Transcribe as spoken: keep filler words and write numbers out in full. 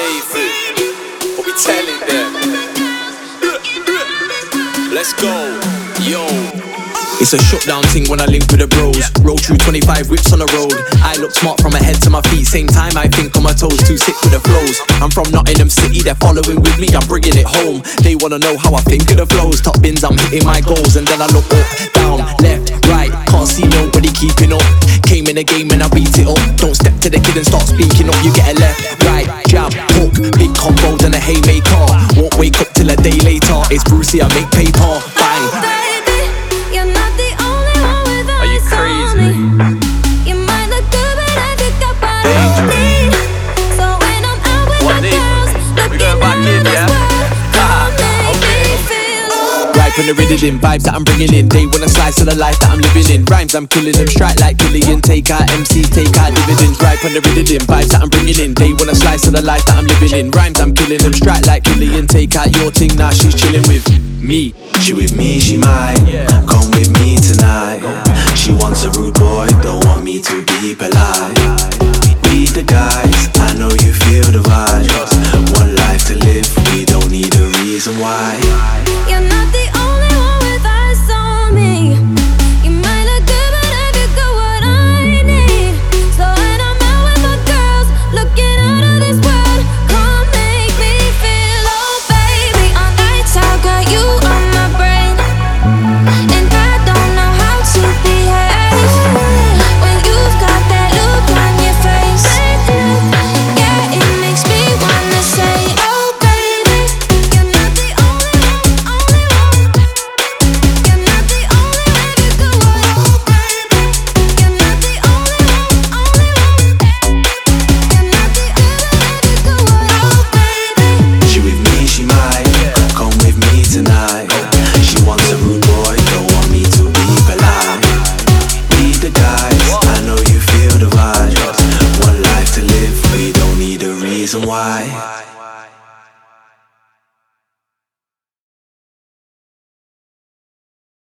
Nathan, what we telling them? Let's go, yo. It's a shutdown thing when I link with the bros. Roll through twenty-five whips on the road. I look smart from my head to my feet. Same time I think on my toes. Too sick with the flows. I'm from Nottingham City, they're following with me. I'm bringing it home. They wanna know how I think of the flows. Top bins, I'm hitting my goals. And then I look up, down, left, right. Can't see nobody keeping up. Came in the game and I beat it up. Don't step to the kid and start speaking up. You get a left, right, jab, hook. Big combos and a haymaker. Won't wake up till a day later. It's Brucey, I make paper. Bang. Crazy. You might look good, but I think I buy me. So when I'm out with my girls, looking at this world, don't make me feel. Right from the rhythm, vibes that I'm bringing in. They want a slice of the life that I'm living in. Rhymes I'm killing them, strike like Killian. Take out M C, take out dividends. Right from the rhythm, vibes that I'm bringing in. They want a slice of the life that I'm living in. Rhymes I'm killing them, strike like Killian. Take out your thing, now she's chilling with me. She with me, she mine. Come with me tonight. She wants a rude boy, don't want me to be polite. We the guys, I know you feel the vibe. One life to live, we don't need a reason why. You're not the only one with eyes on me. You might look good, but have you got what I need? So when I'm out with my girls, looking out of this world, come make me feel. Oh baby, on nights I got you on my brain, and I don't know how to behave when you've got that look on your face. Yeah, it makes me wanna say, oh baby, you're not the only one, only one. You're not the only one, you got what, oh baby. You're not the only one, only one. You're not the only one, you got what, oh baby. She with me, she mine. Come with me tonight. She wants a rude boy, don't want me to be polite. We the guys, I know you feel the vibe. One life to live, we don't need a reason why.